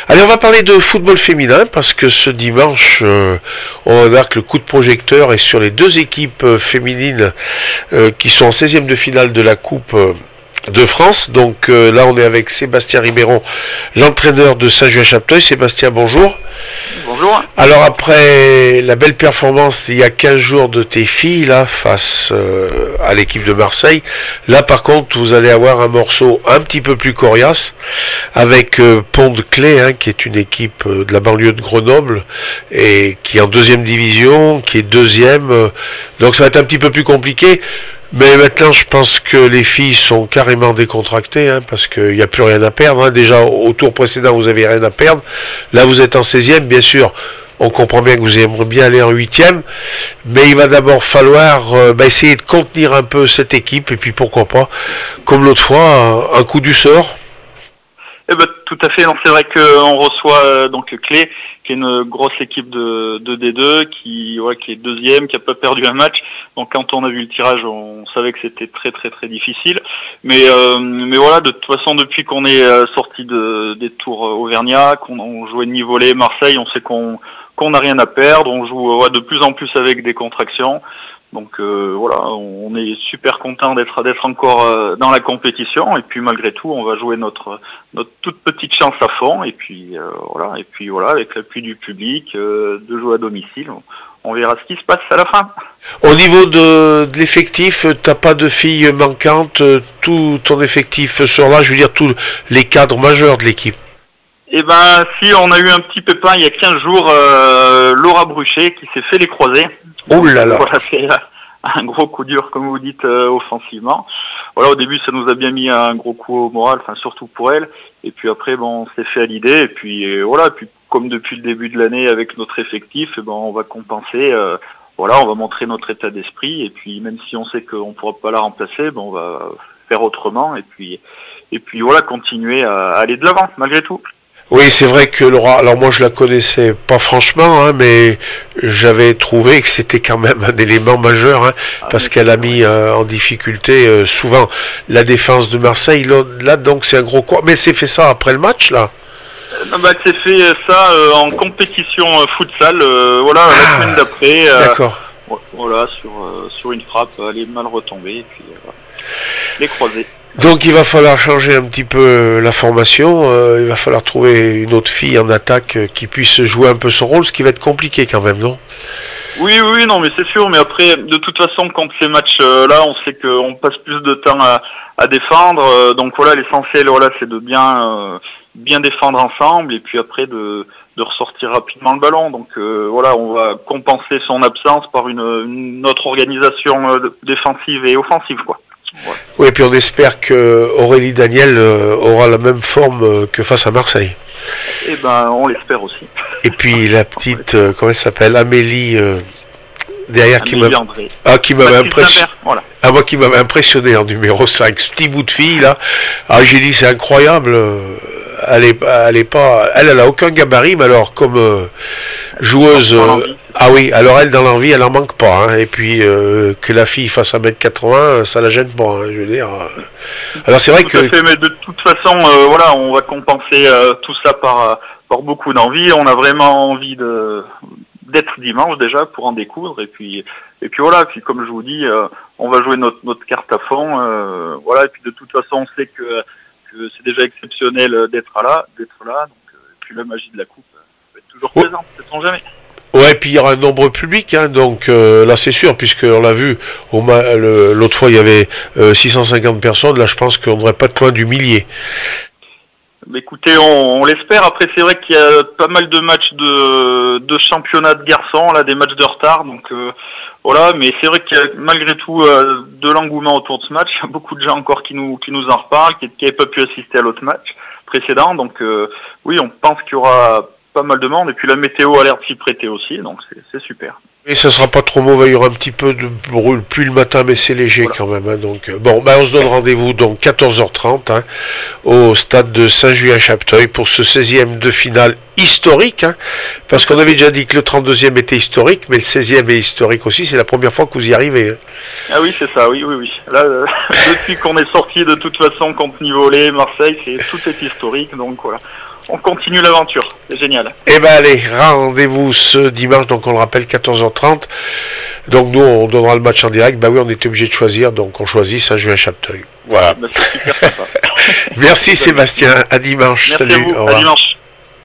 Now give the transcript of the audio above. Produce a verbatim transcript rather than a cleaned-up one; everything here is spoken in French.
Allez, on va parler de football féminin parce que ce dimanche, euh, on marque le coup de projecteur et sur les deux équipes euh, féminines euh, qui sont en seizième de finale de la Coupe euh, de France. Donc euh, là, on est avec Sébastien Ribeiro, l'entraîneur de Saint-Julien-Chapteuil. Sébastien, bonjour. Bonjour. Alors après la belle performance il y a quinze jours de tes filles là face euh, à l'équipe de Marseille, là par contre vous allez avoir un morceau un petit peu plus coriace avec euh, Pont-de-Claix hein, qui est une équipe euh, de la banlieue de Grenoble et qui est en deuxième division, qui est deuxième, euh, donc ça va être un petit peu plus compliqué. Mais maintenant, je pense que les filles sont carrément décontractées, hein, parce qu'il n'y a plus rien à perdre. Hein. Déjà, au tour précédent, vous n'avez rien à perdre. Là, vous êtes en seizième, bien sûr. On comprend bien que vous aimeriez bien aller en huitième. Mais il va d'abord falloir euh, bah, essayer de contenir un peu cette équipe. Et puis, pourquoi pas, comme l'autre fois, un, un coup du sort. Eh ben, tout à fait. Non, c'est vrai qu'on reçoit euh, donc Clé, qui est une grosse équipe de, de D deux, qui, ouais, qui est deuxième, qui n'a pas perdu un match. Donc quand on a vu le tirage, on savait que c'était très très très difficile. Mais euh, mais voilà, de toute façon, depuis qu'on est euh, sorti de, des tours Auvergnat, qu'on on jouait Nivolé, Marseille, on sait qu'on qu'on n'a rien à perdre. On joue ouais, de plus en plus avec des contractions. Donc euh, voilà, on est super content d'être d'être encore euh, dans la compétition et puis malgré tout, on va jouer notre notre toute petite chance à fond et puis euh, voilà et puis voilà avec l'appui du public, euh, de jouer à domicile, on, on verra ce qui se passe à la fin. Au niveau de, de l'effectif, t'as pas de filles manquantes, tout ton effectif sera là, je veux dire tous les cadres majeurs de l'équipe. Eh ben si, on a eu un petit pépin il y a quinze jours, euh, Laura Bruchet qui s'est fait les croisés. Oh là là. Voilà, c'est un gros coup dur, comme vous dites, euh, offensivement. Voilà, au début, ça nous a bien mis un gros coup au moral, enfin surtout pour elle. Et puis après, bon, on s'est fait à l'idée. Et puis et voilà, et puis comme depuis le début de l'année avec notre effectif, eh ben, on va compenser. Euh, voilà, on va montrer notre état d'esprit. Et puis même si on sait qu'on ne pourra pas la remplacer, ben, on va faire autrement. Et puis et puis voilà, continuer à aller de l'avant malgré tout. Oui, c'est vrai que Laura, alors moi je la connaissais pas franchement, hein, mais j'avais trouvé que c'était quand même un élément majeur, hein, ah, parce qu'elle a mis euh, en difficulté euh, souvent la défense de Marseille. Là, là donc c'est un gros quoi. Mais c'est fait ça après le match, là euh, bah, c'est fait ça euh, en compétition euh, futsal, euh, voilà, ah, la semaine d'après. Euh, D'accord. Voilà, sur, euh, sur une frappe, elle est mal retombée, et puis euh, les croisés. Donc il va falloir changer un petit peu la formation, euh, il va falloir trouver une autre fille en attaque qui puisse jouer un peu son rôle, ce qui va être compliqué quand même, non? Oui, oui, non, mais c'est sûr, mais après, de toute façon, quand ces matchs-là, on sait qu'on passe plus de temps à, à défendre, euh, donc voilà, l'essentiel, voilà, c'est de bien, euh, bien défendre ensemble, et puis après de, de ressortir rapidement le ballon, donc euh, voilà, on va compenser son absence par une, une autre organisation euh, défensive et offensive, quoi. Ouais. Oui, et puis on espère que Aurélie Daniel euh, aura la même forme euh, que face à Marseille. Eh ben, on l'espère aussi. Et puis la petite, euh, comment elle s'appelle, Amélie euh, derrière Amélie qui m'a, André. ah, qui m'avait impressionné. Voilà. Ah, moi qui m'avait impressionné en numéro cinq, ce petit bout de fille là. Ah, j'ai dit c'est incroyable. Euh, elle est, elle est pas, elle, elle a aucun gabarit, mais alors comme euh, joueuse. Euh, ah oui, alors elle dans l'envie, elle en manque pas. Hein, et puis euh, que la fille fasse un mètre quatre-vingts, ça la gêne pas. Hein, je veux dire. Alors c'est vrai tout que. À fait, mais de toute façon, euh, voilà, on va compenser euh, tout ça par, par beaucoup d'envie. On a vraiment envie de d'être dimanche déjà pour en découdre. Et puis et puis voilà. Puis comme je vous dis, euh, on va jouer notre notre carte à fond. Euh, voilà. Et puis de toute façon, on sait que que c'est déjà exceptionnel d'être là, d'être là. Donc euh, et puis la magie de la coupe euh, va être toujours présente. Oh. Sait-on jamais. Ouais, et puis il y aura un nombre public, hein, donc euh, là c'est sûr, puisqu'on l'a vu, au ma- le, l'autre fois il y avait euh, six cent cinquante personnes, là je pense qu'on n'aurait pas de loin du millier. Mais écoutez, on, on l'espère. Après, c'est vrai qu'il y a pas mal de matchs de, de championnat de garçons, là, des matchs de retard. Donc euh, voilà, mais c'est vrai qu'il y a malgré tout euh, de l'engouement autour de ce match. Il y a beaucoup de gens encore qui nous qui nous en reparlent, qui n'avaient pas pu assister à l'autre match précédent. Donc euh, oui, on pense qu'il y aura pas mal de monde. Et puis la météo a l'air de s'y prêter aussi, donc c'est, c'est super. Et ça sera pas trop mauvais, il y aura un petit peu de pluie le matin, mais c'est léger voilà. Quand même. Hein, donc bon, ben on se donne rendez-vous donc quatorze heures trente hein, au stade de Saint-Julien-Chapteuil pour ce seizième de finale historique, hein, parce qu'on avait déjà dit que le trente-deuxième était historique, mais le seizième est historique aussi. C'est la première fois que vous y arrivez. Hein. Ah oui, c'est ça. Oui, oui, oui. Là, euh, depuis qu'on est sorti de toute façon contre Nivolé, Marseille, c'est tout est historique, donc voilà. on continue l'aventure. C'est génial. Eh ben allez, rendez-vous ce dimanche, donc on le rappelle, quatorze heures trente. Donc nous, on donnera le match en direct. Bah oui, on était obligé de choisir, donc on choisit Saint-Julien-Chapteuil. Voilà. Bah, c'est super sympa. Merci Sébastien, à dimanche. Merci Salut, à vous. au revoir. À dimanche.